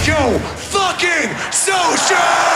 Psycho fucking Social!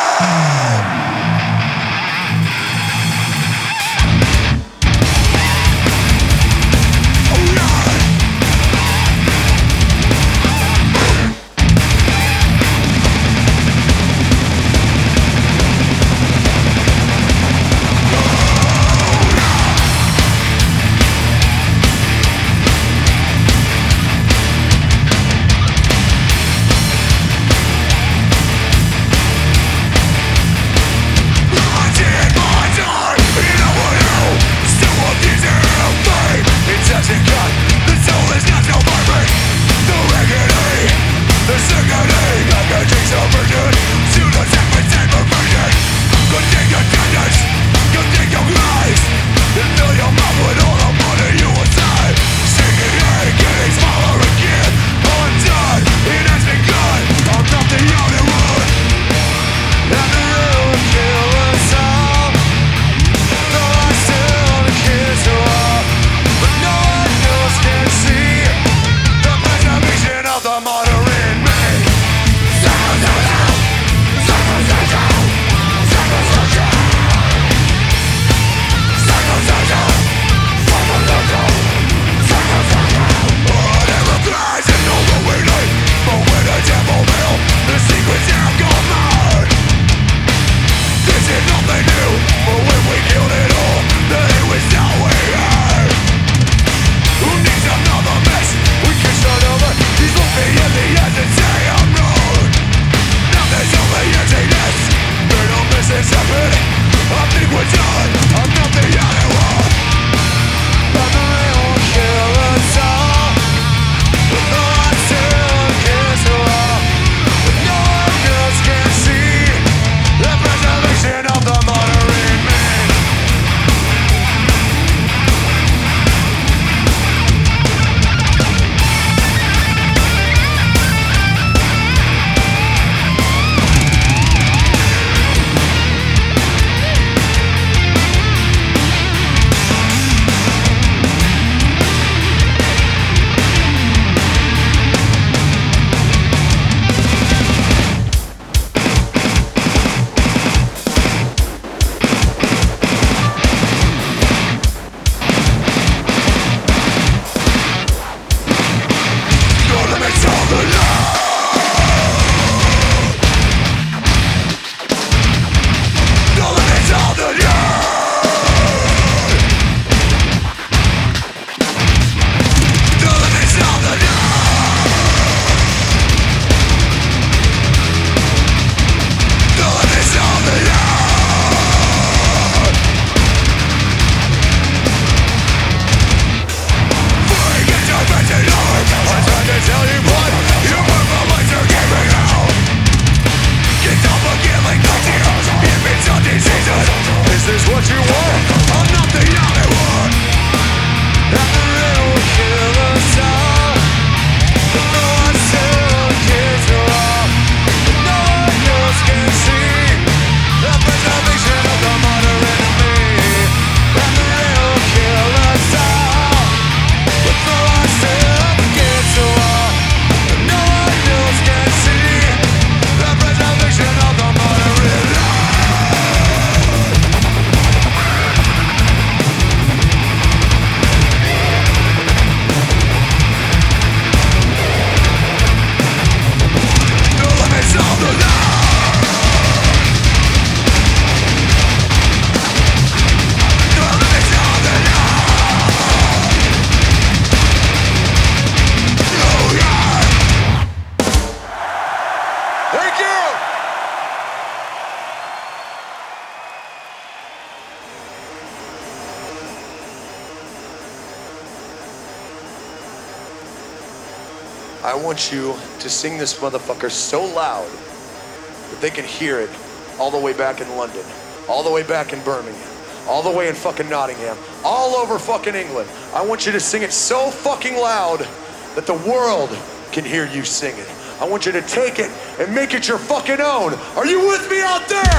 I want you to sing this motherfucker so loud that they can hear it all the way back in London, all the way back in Birmingham, all the way in fucking Nottingham, all over fucking England. I want you to sing it so fucking loud that the world can hear you sing it. I want you to take it and make it your fucking own. Are you with me out there?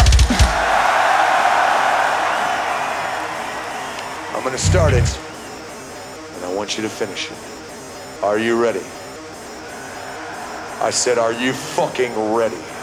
I'm gonna start it, and I want you to finish it. Are you ready? I said, are you fucking ready?